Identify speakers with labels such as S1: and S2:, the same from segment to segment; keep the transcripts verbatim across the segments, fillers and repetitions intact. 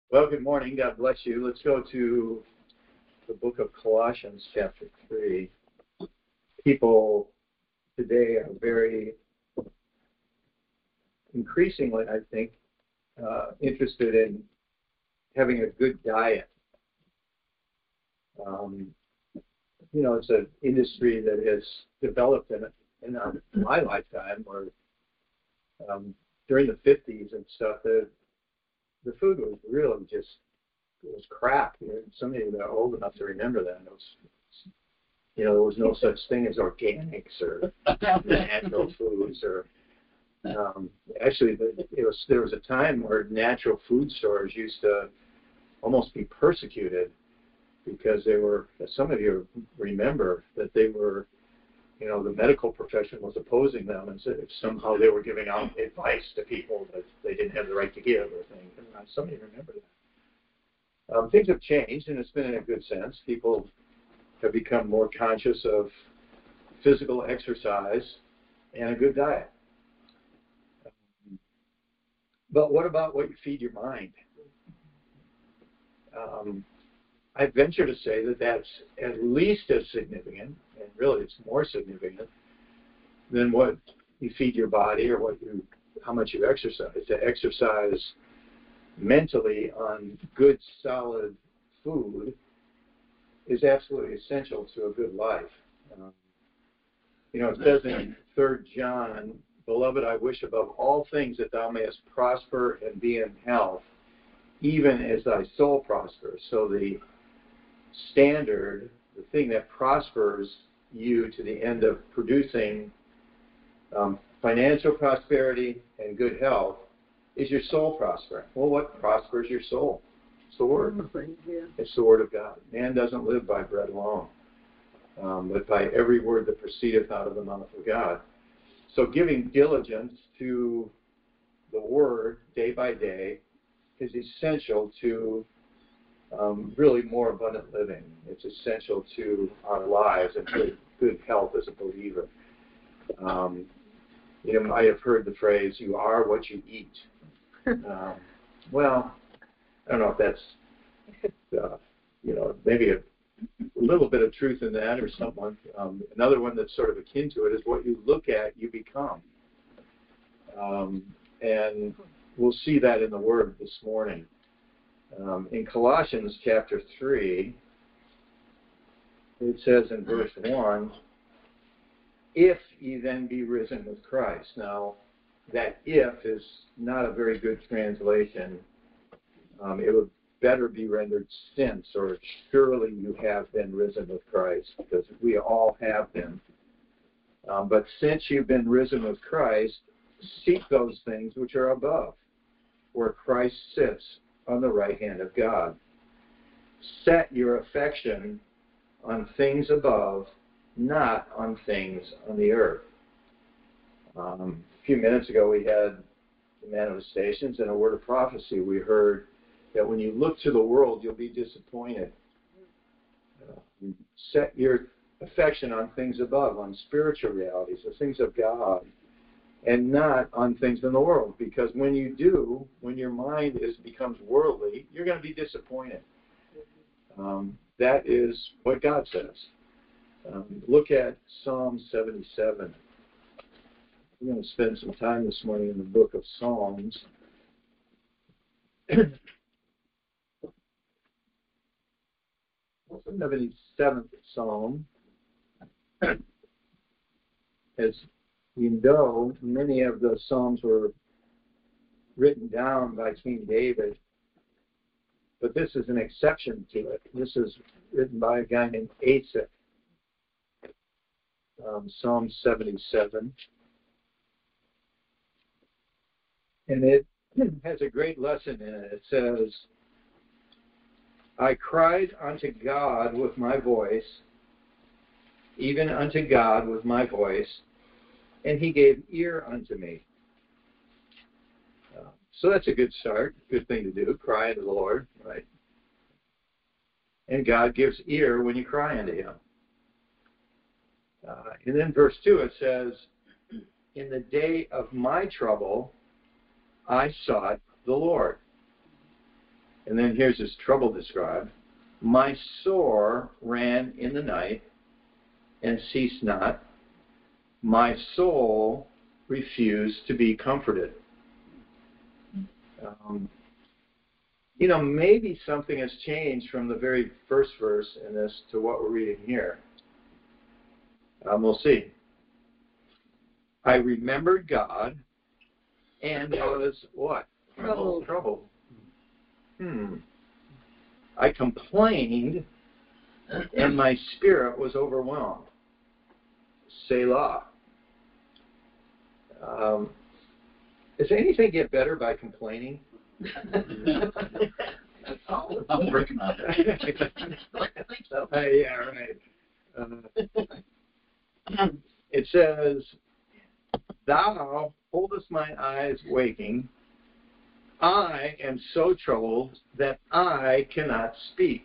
S1: Well, good morning. God bless you. Let's go to the book of Colossians, chapter three. People today are very increasingly, I think, uh, interested in having a good diet. Um, you know, it's an industry that has developed in, in our, my lifetime, where um, during the fifties and stuff, the the food was really just, it was crap. You know, some of you that are old enough to remember that. It was, you know, there was no such thing as organics or natural foods. Or um, actually, it was there was a time where natural food stores used to almost be persecuted because they were. Some of you remember that they were, you know, the medical profession was opposing them, and said somehow they were giving out advice to people that they didn't have the right to give or things. And some of you remember that. Um, things have changed, and it's been in a good sense. People have become more conscious of physical exercise and a good diet. Um, but what about what you feed your mind? Um, I venture to say that that's at least as significant, and really it's more significant than what you feed your body or what you, how much you exercise. To exercise mentally on good, solid food is absolutely essential to a good life. Um, you know, it says in Third John, "Beloved, I wish above all things that thou mayest prosper and be in health, even as thy soul prospers." So the standard, the thing that prospers you to the end of producing um, financial prosperity and good health is your soul prospering. Well, what prospers your soul? It's the Word. Yeah. It's the Word of God. Man doesn't live by bread alone, um, but by every word that proceedeth out of the mouth of God. So giving diligence to the Word day by day is essential to um, really more abundant living. It's essential to our lives and good, good health as a believer. Um, you know, I have heard the phrase, "You are what you eat." Um, well, I don't know if that's, uh, you know, maybe a little bit of truth in that or something. Um, another one that's sort of akin to it is what you look at, you become. Um, and we'll see that in the Word this morning. Um, in Colossians chapter three, it says in verse one, "If ye then be risen with Christ." Now, that "if" is not a very good translation. Um, it would better be rendered "since," or "surely you have been risen with Christ," because we all have been. Um, but since you've been risen with Christ, seek those things which are above, where Christ sits on the right hand of God. Set your affection on things above, not on things on the earth. Um, a few minutes ago we had the manifestations and a word of prophecy. We heard that when you look to the world, you'll be disappointed. Uh, set your affection on things above, on spiritual realities, the things of God, and not on things in the world. Because when you do, when your mind is becomes worldly, you're going to be disappointed. Um, that is what God says. Um, look at Psalm seventy-seven. We're going to spend some time this morning in the book of Psalms. seventy-seventh Psalm. As you know, many of the Psalms were written down by King David, but this is an exception to it. This is written by a guy named Asaph. Um, Psalm seventy-seven. And it has a great lesson in it. It says, "I cried unto God with my voice, even unto God with my voice, and he gave ear unto me." Uh, so that's a good start, good thing to do, cry unto the Lord, right? And God gives ear when you cry unto him. Uh, and then verse two, it says, "In the day of my trouble, I sought the Lord." And then here's his trouble described. My sore ran in the night and ceased not. My soul refused to be comforted. Um, you know, maybe something has changed from the very first verse in this to what we're reading here. Um, we'll see. I remembered God and was what?
S2: Troubled.
S1: Troubled. Hmm. I complained and my spirit was overwhelmed. Selah. Um, does anything get better by complaining?
S3: I'm working on it.
S2: I think so.
S1: Uh, yeah, right. Uh, it says, Thou holdest my eyes waking. I am so troubled that I cannot speak.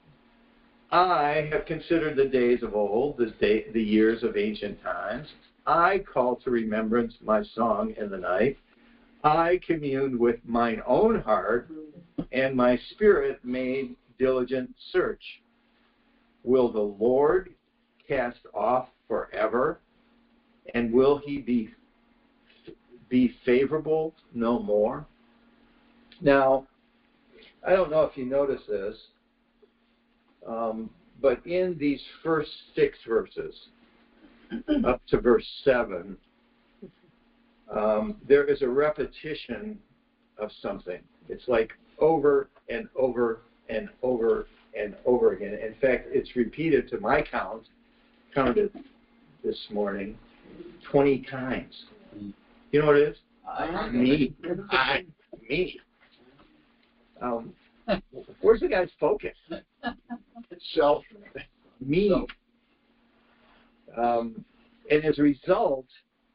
S1: I have considered the days of old, the, day, the years of ancient times. I call to remembrance my song in the night. I communed with mine own heart, and my spirit made diligent search. Will the Lord cast off forever, and will he be be favorable no more? Now, I don't know if you notice this, um, but in these first six verses, up to verse seven, um, there is a repetition of something. It's like over and over and over and over again. In fact, it's repeated to my count, counted this morning, twenty times. You know what it is?
S3: I,
S1: Me. I. Me. Um, where's the guy's focus?
S3: Self.
S1: Me. Um, and as a result,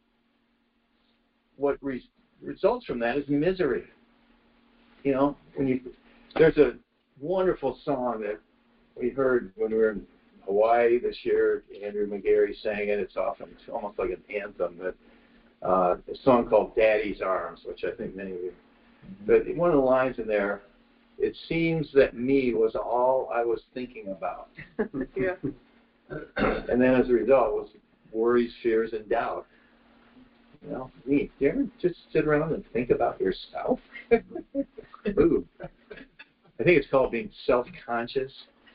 S1: what re- results from that is misery. You know, when you there's a wonderful song that we heard when we were in Hawaii this year. Andrew McGarry sang it. It's often it's almost like an anthem. But uh, a song called "Daddy's Arms," which I think many of you. But one of the lines in there, it seems that me was all I was thinking about.
S2: Yeah.
S1: And then as a result was worries, fears, and doubt. You know, me. Do you ever just sit around and think about yourself? Ooh. I think it's called being self-conscious.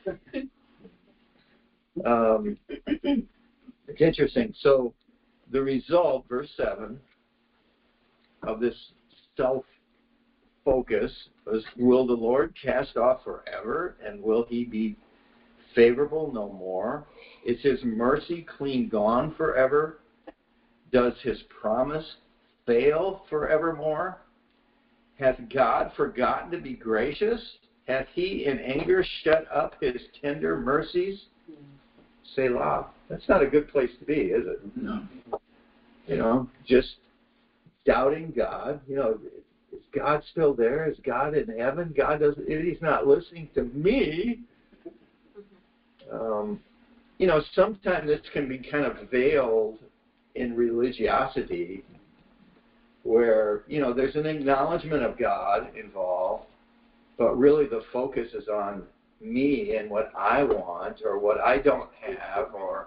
S1: Um, it's interesting. So the result, verse seven, of this self-focus was, will the Lord cast off forever, and will he be favorable no more? Is his mercy clean gone forever? Does his promise fail forevermore? Hath God forgotten to be gracious? Hath he in anger shut up his tender mercies? Selah. That's not a good place to be, is it?
S3: No.
S1: You know, just doubting God. You know, is God still there? Is God in heaven? God doesn't. He's not listening to me. Um, you know, sometimes this can be kind of veiled in religiosity, where, you know, there's an acknowledgement of God involved, but really the focus is on me and what I want or what I don't have, or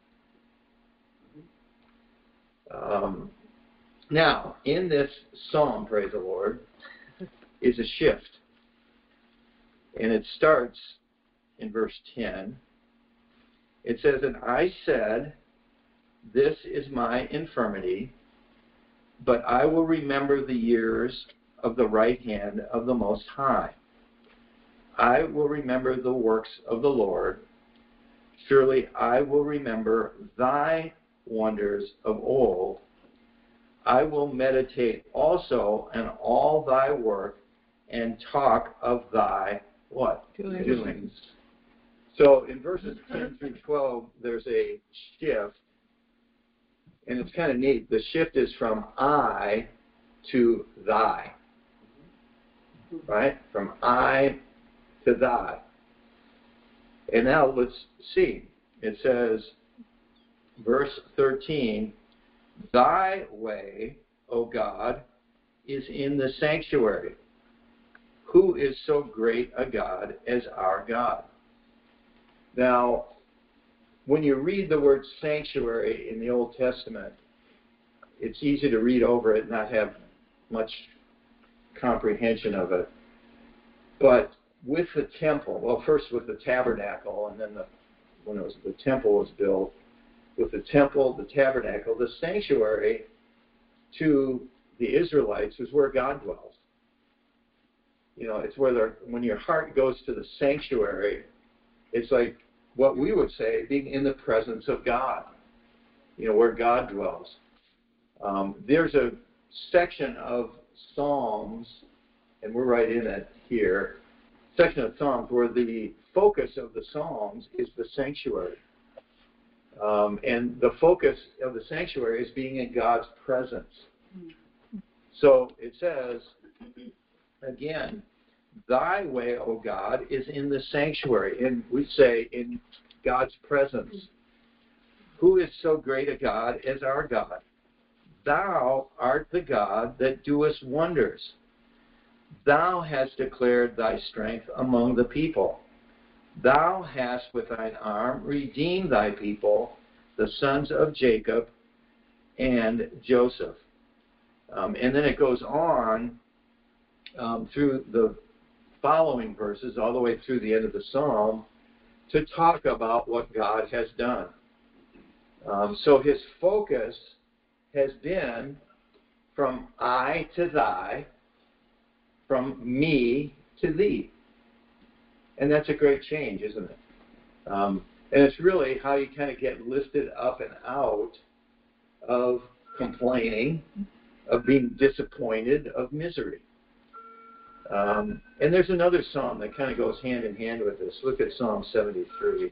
S1: um, now in this psalm, praise the Lord, is a shift, and it starts in verse ten. It says, and I said, this is my infirmity, but I will remember the years of the right hand of the Most High. I will remember the works of the Lord. Surely I will remember thy wonders of old. I will meditate also on all thy work and talk of thy what?
S2: Doings.
S1: Doings. So in verses ten through twelve, there's a shift. And it's kind of neat. The shift is from I to thy. Right? From I to thy. And now let's see. It says, verse thirteen, thy way, O God, is in the sanctuary. who is so great a God as our God. Now, when you read the word sanctuary in the Old Testament, it's easy to read over it and not have much comprehension of it. But with the temple, well, first with the tabernacle, and then the, when it was, the temple was built, with the temple, the tabernacle, the sanctuary to the Israelites was where God dwells. You know, it's where the, when your heart goes to the sanctuary, it's like what we would say being in the presence of God, you know, where God dwells. Um, there's a section of Psalms, and we're right in it here, section of Psalms where the focus of the Psalms is the sanctuary. Um, and the focus of the sanctuary is being in God's presence. So it says, again, thy way, O God, is in the sanctuary. And we say in God's presence. Who is so great a God as our God? Thou art the God that doest wonders. Thou hast declared thy strength among the people. Thou hast with thine arm redeemed thy people, the sons of Jacob and Joseph. Um, and then it goes on um, through the following verses, all the way through the end of the psalm, to talk about what God has done. Um, so his focus has been from I to thy, from me to thee. And that's a great change, isn't it? Um, and it's really how you kind of get lifted up and out of complaining, of being disappointed, of misery. Um, and there's another psalm that kind of goes hand in hand with this. Look at Psalm seventy-three.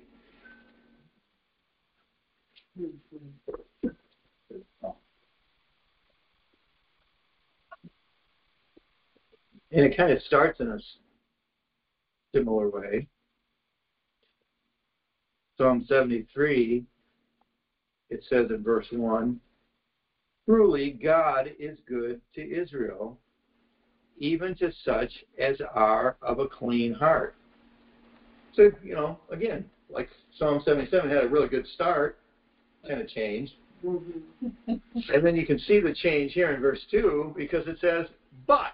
S1: And it kind of starts in a similar way. Psalm seventy-three, it says in verse one, truly God is good to Israel, even to such as are of a clean heart. So, you know, again, like Psalm seventy-seven had a really good start, kind of changed. Mm-hmm. And then you can see the change here in verse two because it says, but.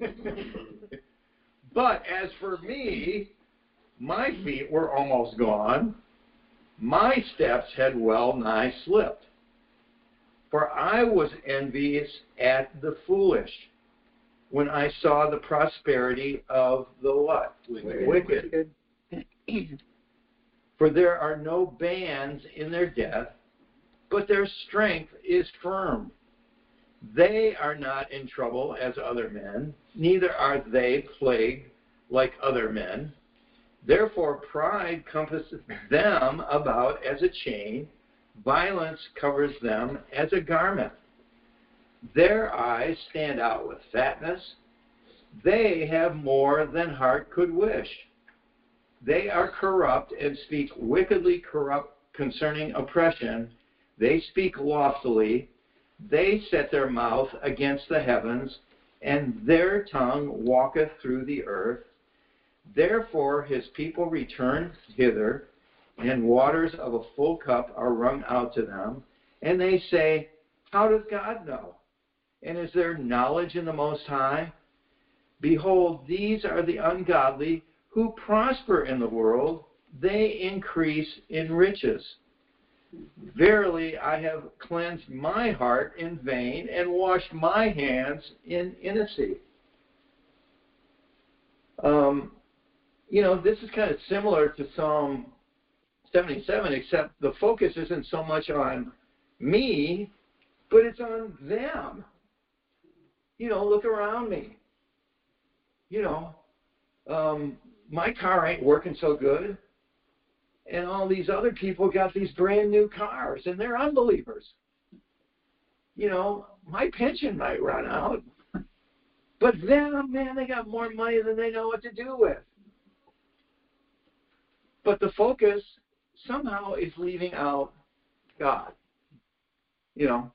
S1: But as for me, my feet were almost gone. My steps had well nigh slipped. For I was envious at the foolish when I saw the prosperity of the what? Wicked. Wicked. For there are no bands in their death, but their strength is firm. They are not in trouble as other men, neither are they plagued like other men. Therefore pride compasseth them about as a chain, violence covers them as a garment. Their eyes stand out with fatness. They have more than heart could wish. They are corrupt and speak wickedly corrupt concerning oppression. They speak loftily. They set their mouth against the heavens, and their tongue walketh through the earth. Therefore his people return hither, and waters of a full cup are wrung out to them. And they say, how does God know? And is there knowledge in the Most High? Behold, these are the ungodly who prosper in the world. They increase in riches. Verily, I have cleansed my heart in vain and washed my hands in innocency. Um, you know, this is kind of similar to Psalm seventy-seven, except the focus isn't so much on me, but it's on them. You know, look around me. You know, um, my car ain't working so good. And all these other people got these brand new cars, and they're unbelievers. You know, my pension might run out. But them, man, they got more money than they know what to do with. But the focus somehow is leaving out God. You know,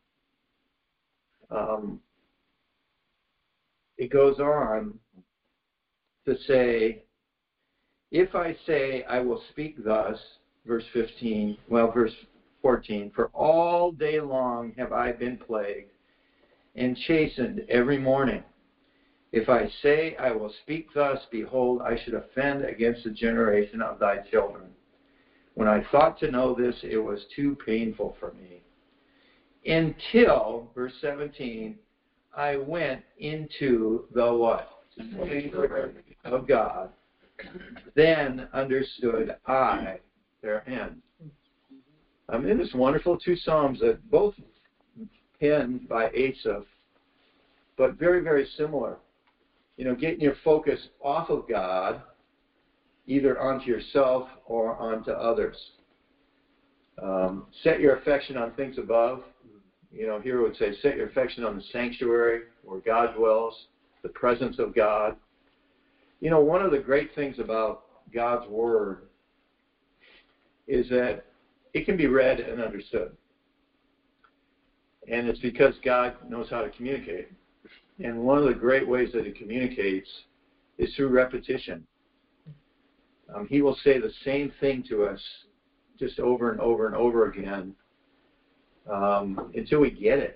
S1: um, it goes on
S4: to say, if I say I will speak thus, verse fifteen, well, verse fourteen, for all day long have I been plagued and chastened every morning. If I say I will speak thus, behold, I should offend against the generation of thy children. When I thought to know this, it was too painful for me. Until, verse seventeen, I went into the what? Sanctuary of God. Then understood I their end. I mean, it's wonderful. Two Psalms that both penned by Asaph, but very, very similar. You know, getting your focus off of God, either onto yourself or onto others. Um, set your affection on things above. You know, here it would say, set your affection on the sanctuary where God dwells, the presence of God. You know, one of the great things about God's Word is that it can be read and understood. And it's because God knows how to communicate. And one of the great ways that He communicates is through repetition. Um, he will say the same thing to us just over and over and over again um, until we get it.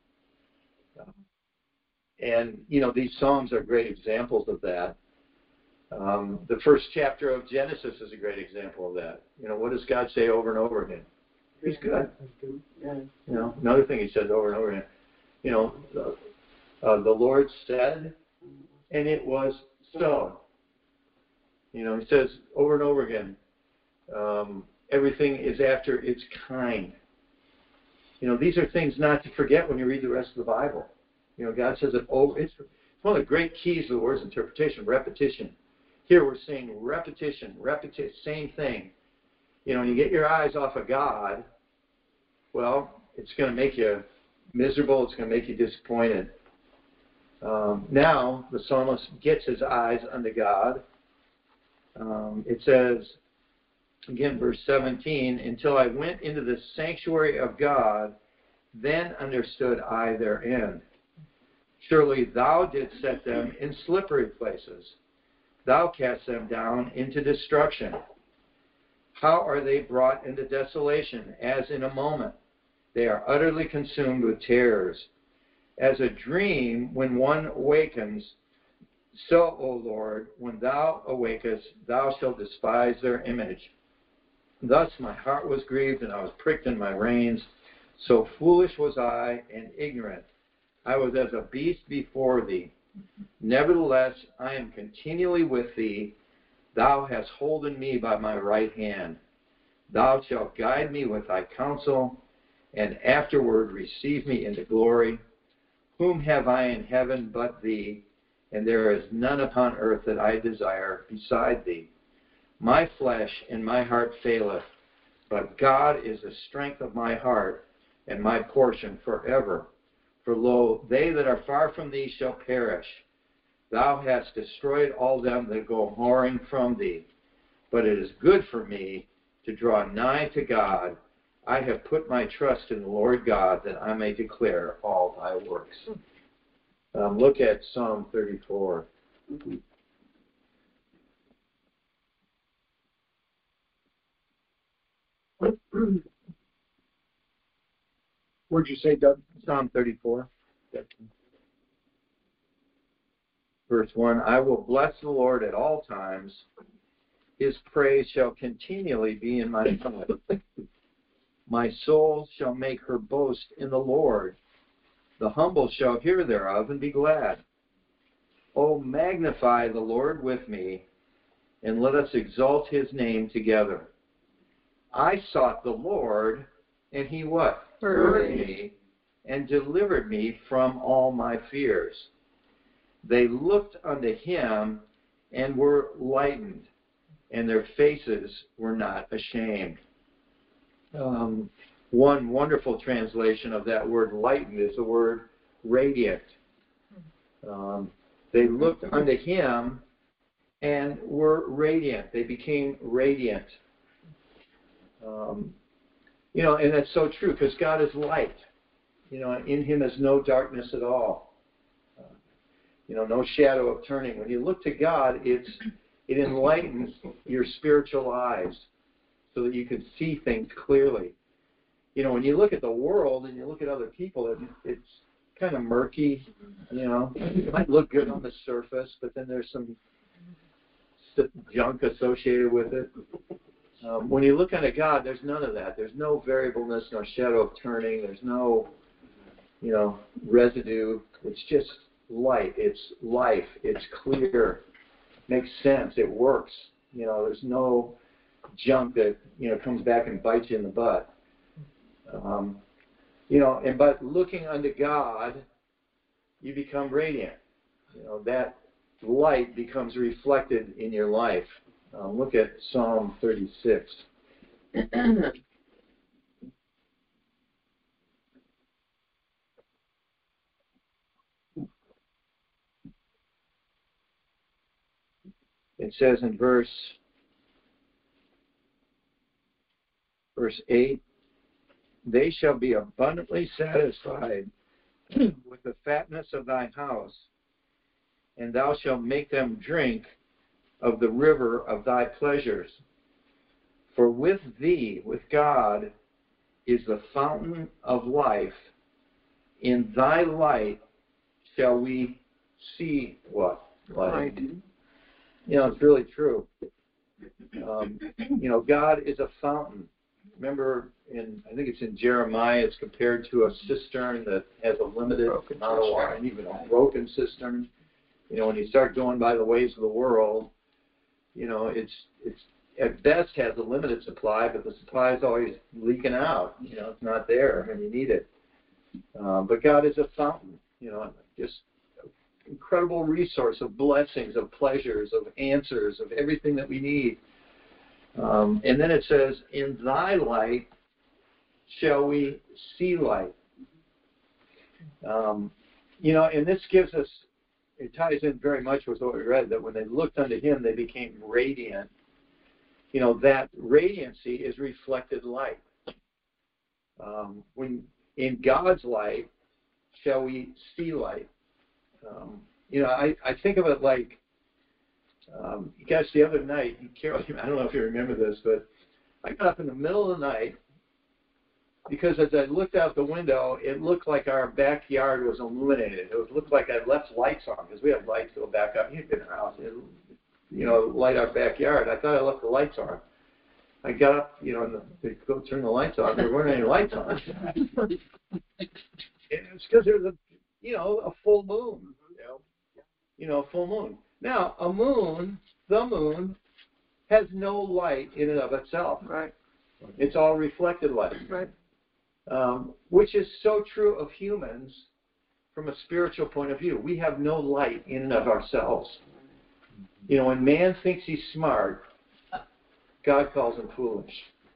S4: And, you know, these Psalms are great examples of that. Um, the first chapter of Genesis is a great example of that. You know, what does God say over and over again? He's good. You know, another thing He says over and over again, you know, the, uh, the Lord said, and it was so. You know, He says over and over again, um, everything is after its kind. You know, these are things not to forget when you read the rest of the Bible. You know, God says it over. It's one of the great keys to the word's interpretation, repetition. Here we're seeing repetition, repetition, same thing. You know, when you get your eyes off of God, well, it's going to make you miserable. It's going to make you disappointed. Um, now, the psalmist gets his eyes unto God. Um, it says, again, verse seventeen, until I went into the sanctuary of God, then understood I their end. Surely thou didst set them in slippery places. Thou cast them down into destruction. How are they brought into desolation, as in a moment? They are utterly consumed with terrors. As a dream when one awakens, so, O Lord, when thou awakest, thou shalt despise their image. Thus my heart was grieved, and I was pricked in my reins. So foolish was I and ignorant. I was as a beast before thee. Nevertheless, I am continually with thee. Thou hast holden me by my right hand. Thou shalt guide me with thy counsel, and afterward receive me into glory. Whom have I in heaven but thee? And there is none upon earth that I desire beside thee. My flesh and my heart faileth, but God is the strength of my heart and my portion forever. For lo, they that are far from thee shall perish. Thou hast destroyed all them that go whoring from thee. But it is good for me to draw nigh to God. I have put my trust in the Lord God, that I may declare all thy works. Um, look at Psalm thirty-four.
S3: Where'd you say, Doug?
S4: Psalm thirty-four. Verse one, I will bless the Lord at all times. His praise shall continually be in my mouth. My soul shall make her boast in the Lord. The humble shall hear thereof and be glad. O magnify the Lord with me, and let us exalt his name together. I sought the Lord, and he what? Heard me, and delivered me from all my fears. They looked unto him and were lightened, and their faces were not ashamed. Um, one wonderful translation of that word lightened is the word radiant. Um, they looked unto him and were radiant. They became radiant. Um, you know, and that's so true, because God is light. You know, in him is no darkness at all. Uh, You know, no shadow of turning. When you look to God, it's it enlightens your spiritual eyes so that you can see things clearly. You know, when you look at the world and you look at other people, it, it's kind of murky. You know, it might look good on the surface, but then there's some junk associated with it. Um, when you look unto God, there's none of that. There's no variableness, no shadow of turning. There's no, you know, residue. It's just light. It's life. It's clear. Makes sense. It works. You know, there's no junk that, you know, comes back and bites you in the butt. Um, you know, and but looking unto God, you become radiant. You know, that light becomes reflected in your life. Um, look at Psalm thirty-six. It says in verse verse eight, they shall be abundantly satisfied with the fatness of thine house, and thou shalt make them drink of the river of thy pleasures. For with thee, with God, is the fountain of life. In thy light shall we see what? Light. Light. You know, it's really true. Um, you know, God is a fountain. Remember, in I think it's in Jeremiah, it's compared to a cistern that has a limited broken amount of water, and even a broken cistern. You know, when you start going by the ways of the world, you know, it's it's at best has a limited supply, but the supply is always leaking out. You know, it's not there when you need it. Um, but God is a fountain. You know, just incredible resource of blessings, of pleasures, of answers, of everything that we need. Um, and then it says, in thy light shall we see light. Um, you know, and this gives us, it ties in very much with what we read, that when they looked unto him, they became radiant. You know, that radiancy is reflected light. Um, when in God's light shall we see light. Um, you know, I, I think of it like, um, gosh, the other night, Carol, I don't know if you remember this, but I got up in the middle of the night because as I looked out the window, it looked like our backyard was illuminated. It looked like I left lights on because we have lights go back up. You've been around, you know, light our backyard. I thought I left the lights on. I got up, you know, and the, to go turn the lights on. There weren't any lights on. And it's because there's a, you know, a full moon. You know, you know, a full moon. Now, a moon, the moon, has no light in and of itself.
S2: Right.
S4: It's all reflected light.
S2: Right.
S4: Um, which is so true of humans from a spiritual point of view. We have no light in and of ourselves. You know, when man thinks he's smart, God calls him foolish.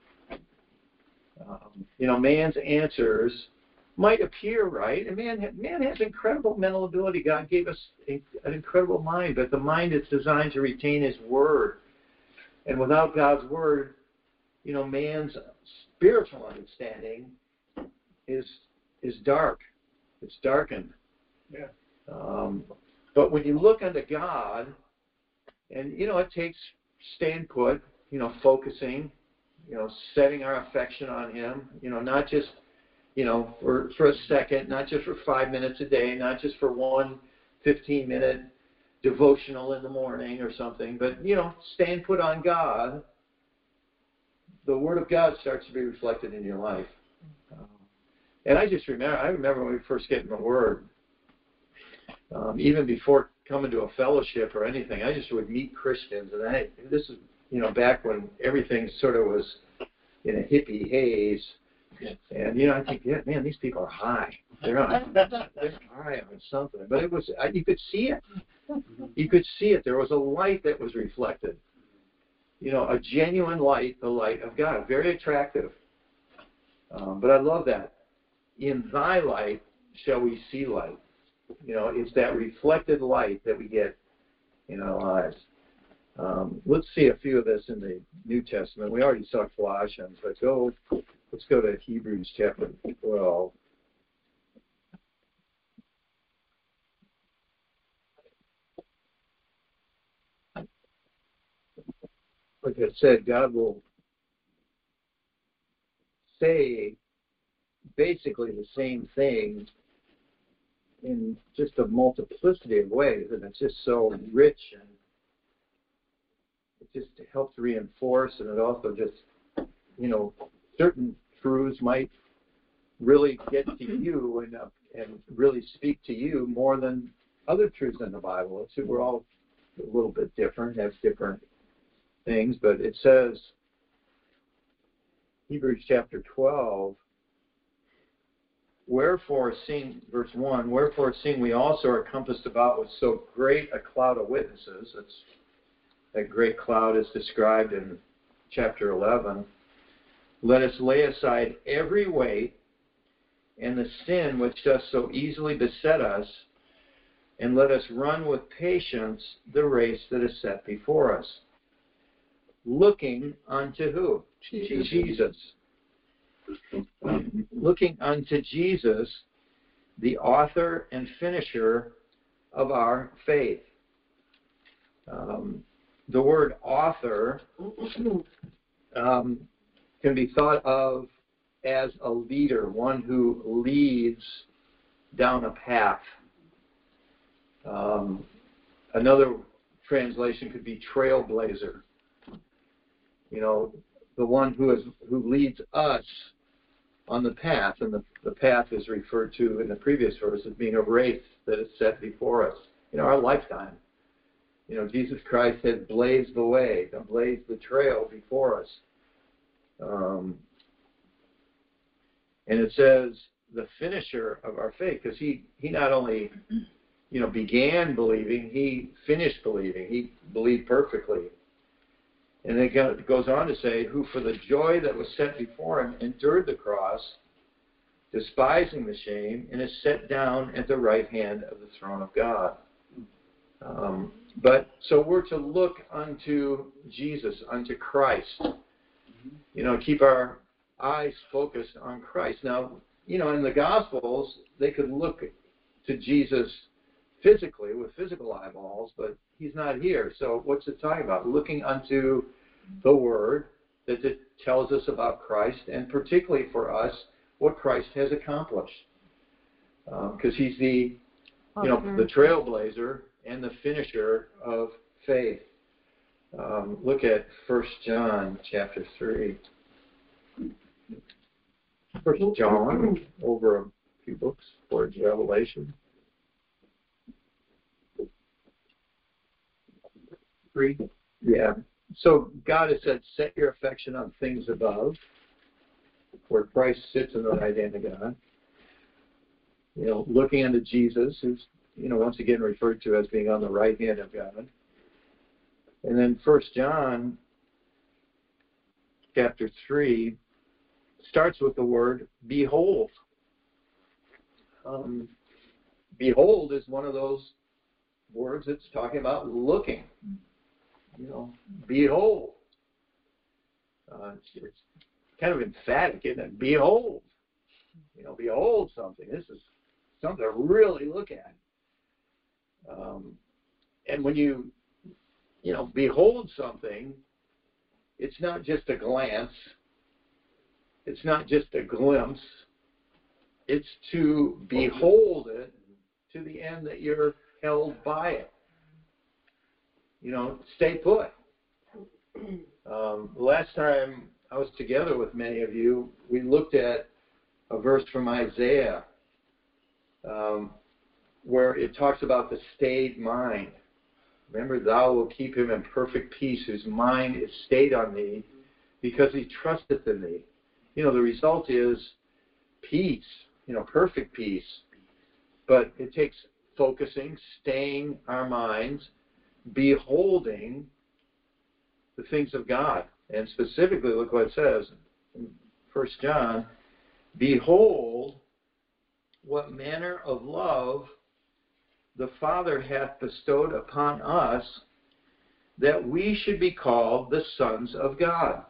S4: Um, you know, man's answers might appear right, and man, man has incredible mental ability. God gave us a, an incredible mind, but the mind is designed to retain his word. And without God's word, you know, man's spiritual understanding is is dark. It's darkened.
S3: Yeah.
S4: Um, but when you look unto God, and, you know, it takes staying put, you know, focusing, you know, setting our affection on him, you know, not just, you know, for, for a second, not just for five minutes a day, not just for one fifteen-minute devotional in the morning or something, but, you know, staying put on God, the Word of God starts to be reflected in your life. Um, and I just remember, I remember when we first get in the Word, um, even before coming to a fellowship or anything, I just would meet Christians, and I, this is, you know, back when everything sort of was in a hippie haze, and, you know, I think, yeah, man, these people are high. They're on, they're high on something. But it was, you could see it. You could see it. There was a light that was reflected. You know, a genuine light, the light of God. Very attractive. Um, but I love that. In thy light shall we see light. You know, it's that reflected light that we get in our lives. Um, let's see a few of this in the New Testament. We already saw Colossians, but go, let's go to Hebrews chapter twelve.
S1: like I said, God will say basically the same thing in just a multiplicity of ways, and it's just so rich, and it just helps reinforce, and it also just, you know, certain truths might really get to you and uh, and really speak to you more than other truths in the Bible. So we're all a little bit different, have different things, but it says, Hebrews chapter twelve, wherefore seeing, verse one, wherefore seeing we also are compassed about with so great a cloud of witnesses, that's, that great cloud is described in chapter eleven, let us lay aside every weight and the sin which does so easily beset us, and let us run with patience the race that is set before us, looking unto who? Jesus. Jesus. Um, looking unto Jesus, the author and finisher of our faith. Um, the word author um, can be thought of as a leader, one who leads down a path. Um, another translation could be trailblazer. You know, the one who is who leads us on the path, and the, the path is referred to in the previous verse as being a race that is set before us. You know, our lifetime. You know, Jesus Christ had blazed the way, blazed the trail before us. Um, and it says the finisher of our faith, because he, he not only, you know, began believing, he finished believing. He believed perfectly. And it goes on to say, who for the joy that was set before him endured the cross, despising the shame, and is set down at the right hand of the throne of God. Um, but so we're to look unto Jesus, unto Christ. You know, keep our eyes focused on Christ. Now, you know, in the Gospels, they could look to Jesus physically with physical eyeballs, but he's not here. So what's it talking about? Looking unto the Word that it tells us about Christ, and particularly for us, what Christ has accomplished. Because um, he's the, you know, the trailblazer and the finisher of faith. Um, look at First John chapter three. First John, over a few books, towards Revelation. Three. Yeah. So God has said, set your affection on things above, where Christ sits in the right hand of God. You know, looking unto Jesus, who's, you know, once again referred to as being on the right hand of God. And then First John chapter three starts with the word behold. Um, behold is one of those words that's talking about looking. You know, behold. Uh, it's, it's kind of emphatic, isn't it? Behold. You know, behold something. This is something to really look at. Um, and when you, you know, behold something, it's not just a glance. It's not just a glimpse. It's to behold it to the end that you're held by it. You know, stay put. Um, the last time I was together with many of you, we looked at a verse from Isaiah um, where it talks about the stayed mind. Remember, thou wilt keep him in perfect peace whose mind is stayed on thee because he trusteth in thee. You know, the result is peace, you know, perfect peace. But it takes focusing, staying our minds, beholding the things of God. And specifically, look what it says in First John, behold what manner of love the Father hath bestowed upon us, that we should be called the sons of God.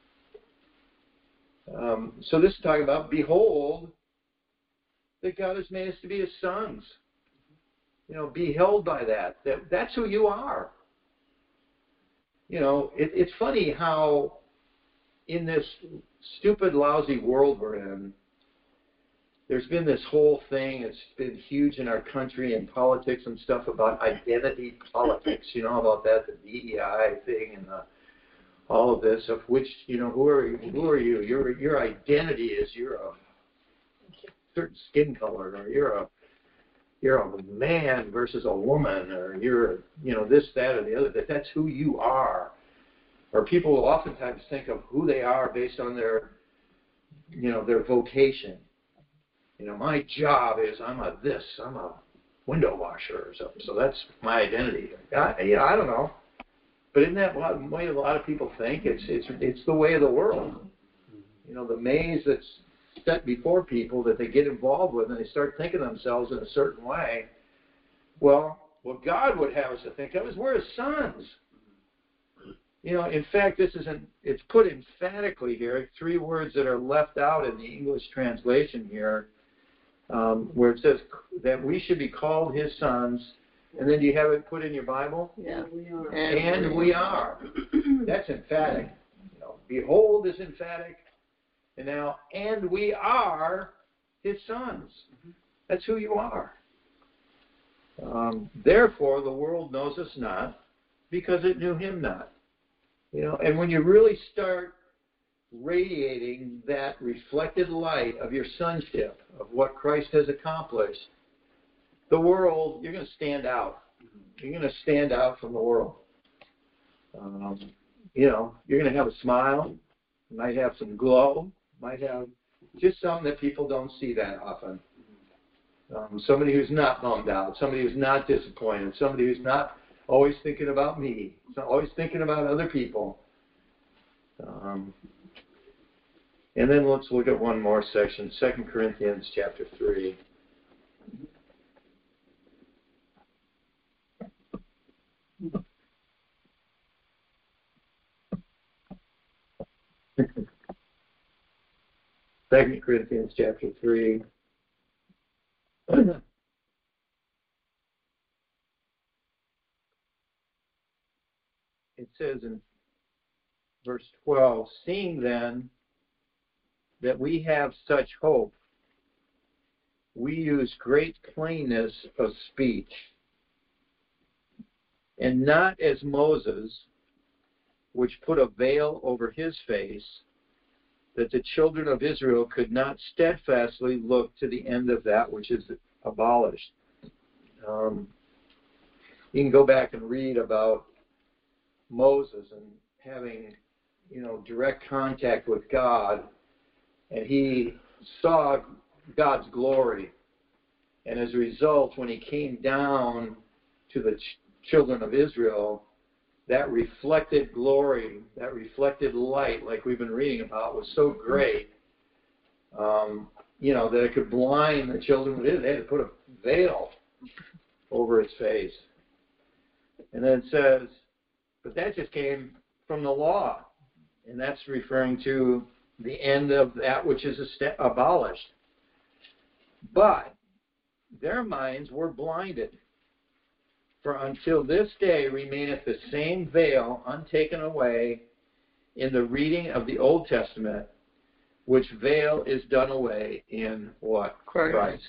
S1: Um, so this is talking about, behold, that God has made us to be his sons. You know, be held by that. that. That's who you are.
S4: you know, it, it's funny how in this stupid, lousy world we're in, there's been this whole thing, it's been huge in our country and politics and stuff about identity politics, you know about that, the D E I thing and the, all of this, of which, you know, who are, who are you? Your, your identity is you're a certain skin color, or you're a, you're a man versus a woman, or you're, you know, this, that, or the other, that that's who you are. Or people will oftentimes think of who they are based on their, you know, their vocation. You know, my job is I'm a this, I'm a window washer or something, so that's my identity. I, you know, I don't know. But isn't that the way a lot of people think? It's, it's, it's the way of the world. You know, the maze that's set before people that they get involved with, and they start thinking of themselves in a certain way. Well, what God would have us to think of is we're His sons. You know, in fact, this isn't, it's put emphatically here, three words that are left out in the English translation here, um, where it says that we should be called His sons. And then do you have it put in your Bible?
S2: Yeah, we are.
S4: And, and we are. That's emphatic. You know, behold is emphatic. And now, and we are His sons. That's who you are. Um, Therefore, the world knows us not, because it knew Him not. You know, and when you really start radiating that reflected light of your sonship, of what Christ has accomplished, the world, you're going to stand out. You're going to stand out from the world. Um, you know, you're going to have a smile. You might have some glow. Might have just something that people don't see that often. Um, somebody who's not bummed out. Somebody who's not disappointed. Somebody who's not always thinking about me. Always thinking about other people. Um, and then let's look at one more section. Second Corinthians chapter three. Second Corinthians chapter three. It says in verse twelve, seeing then that we have such hope, we use great plainness of speech, and not as Moses, which put a veil over his face, that the children of Israel could not steadfastly look to the end of that which is abolished. Um, you can go back and read about Moses and having, you know, direct contact with God, and he saw God's glory. And as a result, when he came down to the ch- children of Israel, that reflected glory, that reflected light, like we've been reading about, was so great, um, you know, that it could blind the children of Israel. They had to put a veil over his face. And then it says, but that just came from the law, and that's referring to the end of that which is abolished. But their minds were blinded. For until this day remaineth the same veil untaken away in the reading of the Old Testament, which veil is done away in what?
S2: Christ.
S4: Christ.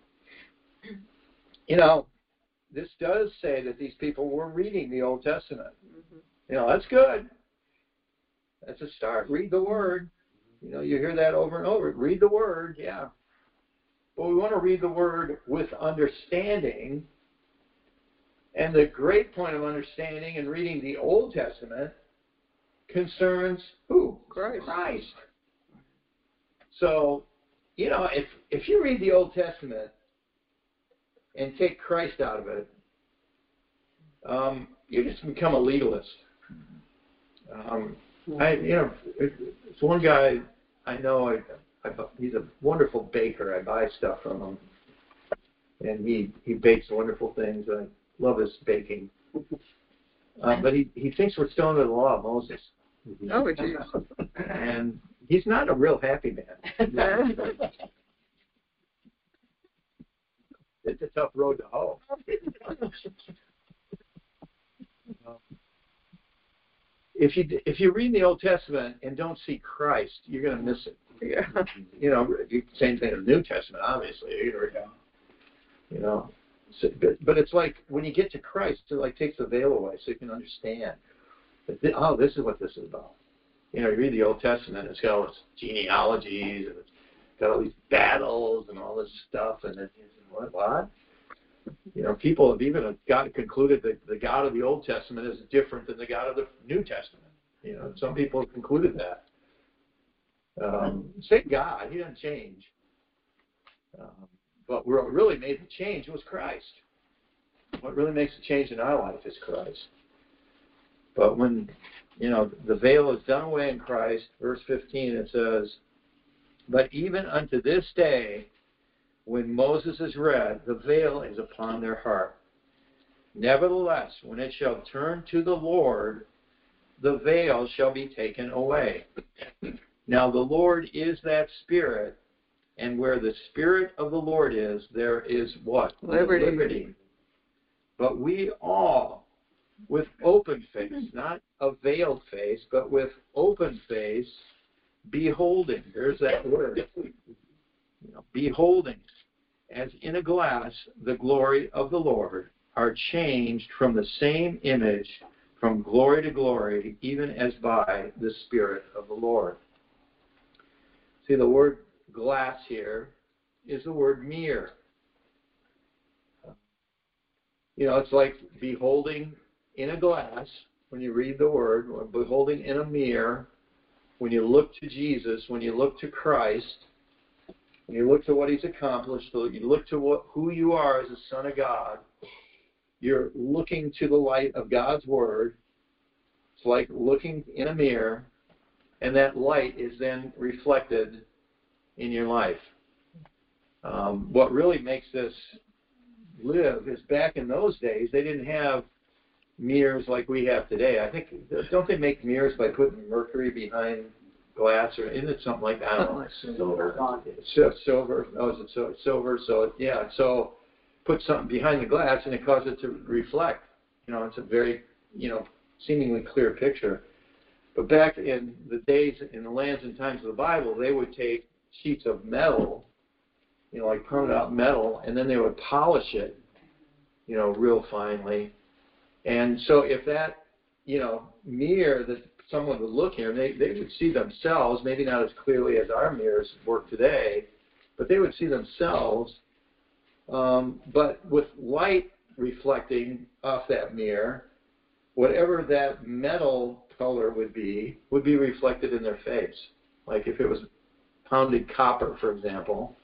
S4: You know, this does say that these people were reading the Old Testament. Mm-hmm. You know, that's good. That's a start. Read the Word. You know, you hear that over and over. Read the Word, yeah. But we want to read the Word with understanding. And the great point of understanding and reading the Old Testament concerns who?
S2: Christ.
S4: Christ. So, you know, if if you read the Old Testament and take Christ out of it, um, you just become a legalist. Um, I, you know, it's one guy I know. I, I, he's a wonderful baker. I buy stuff from him, and he he bakes wonderful things. I love his baking. Uh, but he, he thinks we're still under the law of Moses.
S2: Oh, geez.
S4: And he's not a real happy man. It's a tough road to hoe. if you if you read the Old Testament and don't see Christ, you're going to miss it.
S2: Yeah.
S4: You know, same thing in the New Testament, obviously. You know, so, but, but it's like when you get to Christ, it like takes the veil away so you can understand. That th- oh, this is what this is about. You know, you read the Old Testament, it's got all this genealogies, and it's got all these battles and all this stuff, and it's what, what? You know, people have even got concluded that the God of the Old Testament is different than the God of the New Testament. You know, some people have concluded that. Um, same God, He doesn't change. Um, but what really made the change was Christ. What really makes the change in our life is Christ. But when, you know, the veil is done away in Christ, verse fifteen, it says, but even unto this day, when Moses is read, the veil is upon their heart. Nevertheless, when it shall turn to the Lord, the veil shall be taken away. Now the Lord is that Spirit, and where the Spirit of the Lord is, there is what?
S2: Liberty.
S4: Liberty. But we all, with open face, not a veiled face, but with open face, beholding. There's that word. You know, beholding, as in a glass, the glory of the Lord, are changed from the same image, from glory to glory, even as by the Spirit of the Lord. See, the word glass here is the word mirror. You know, it's like beholding in a glass when you read the word, or beholding in a mirror when you look to Jesus, when you look to Christ, when you look to what He's accomplished, you look to what, who you are as a son of God, you're looking to the light of God's Word. It's like looking in a mirror, and that light is then reflected in your life. Um, what really makes this live is back in those days, they didn't have mirrors like we have today. I think, don't they make mirrors by putting mercury behind glass, or isn't it something like that? I don't know. Silver. So, silver. Oh, is it so, silver? So, yeah. So, put something behind the glass, and it causes it to reflect. You know, it's a very, you know, seemingly clear picture. But back in the days, in the lands and times of the Bible, they would take sheets of metal, you know, like pounded out metal, and then they would polish it, you know, real finely. And so if that, you know, mirror that someone would look here, they, they would see themselves, maybe not as clearly as our mirrors work today, but they would see themselves, um, but with light reflecting off that mirror, whatever that metal color would be, would be reflected in their face. Like if it was pounded copper, for example,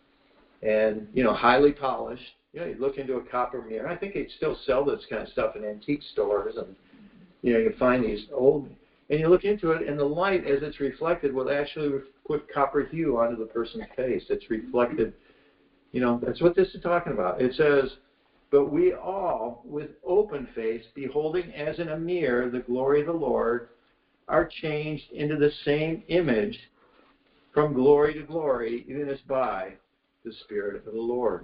S4: and, you know, highly polished, you know, you look into a copper mirror. I think they'd still sell this kind of stuff in antique stores, and, you know, you find these old, and you look into it, and the light, as it's reflected, will actually put copper hue onto the person's face. It's reflected, you know, that's what this is talking about. It says, but we all, with open face, beholding as in a mirror the glory of the Lord, are changed into the same image from glory to glory, even as by the Spirit of the Lord.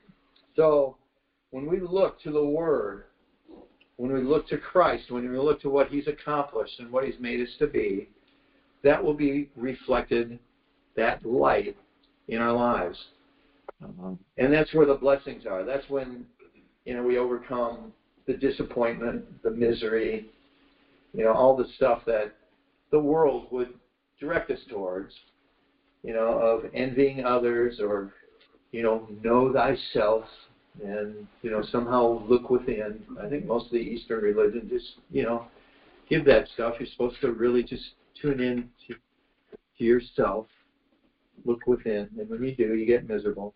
S4: So, when we look to the Word, when we look to Christ, when we look to what He's accomplished and what He's made us to be, that will be reflected, that light, in our lives. Um, and that's where the blessings are. That's when, you know, we overcome the disappointment, the misery, you know, all the stuff that the world would direct us towards, you know, of envying others, or, you know, know thyself, and, you know, somehow look within. I think most of the Eastern religion just, you know, give that stuff. You're supposed to really just tune in to, to yourself, look within, and when you do, you get miserable.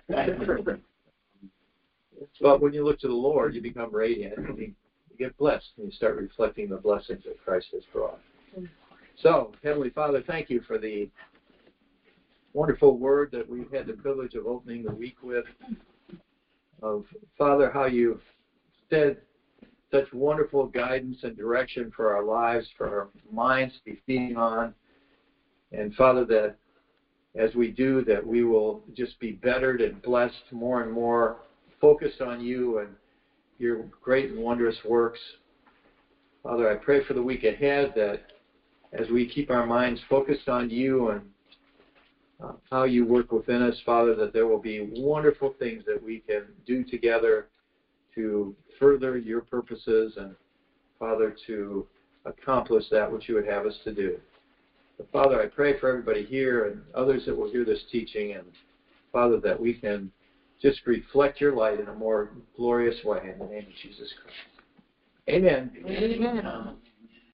S4: But when you look to the Lord, you become radiant, and you, you get blessed, and you start reflecting the blessings that Christ has brought. So, Heavenly Father, thank you for the wonderful word that we've had the privilege of opening the week with. Of, Father, how you said such wonderful guidance and direction for our lives, for our minds to be feeding on. And, Father, that as we do, that we will just be bettered and blessed more and more, focused on you and your great and wondrous works. Father, I pray for the week ahead that as we keep our minds focused on you and uh, how you work within us, Father, that there will be wonderful things that we can do together to further your purposes and, Father, to accomplish that which you would have us to do. But Father, I pray for everybody here and others that will hear this teaching, and Father, that we can just reflect your light in a more glorious way in the name of Jesus Christ. Amen.
S2: Amen.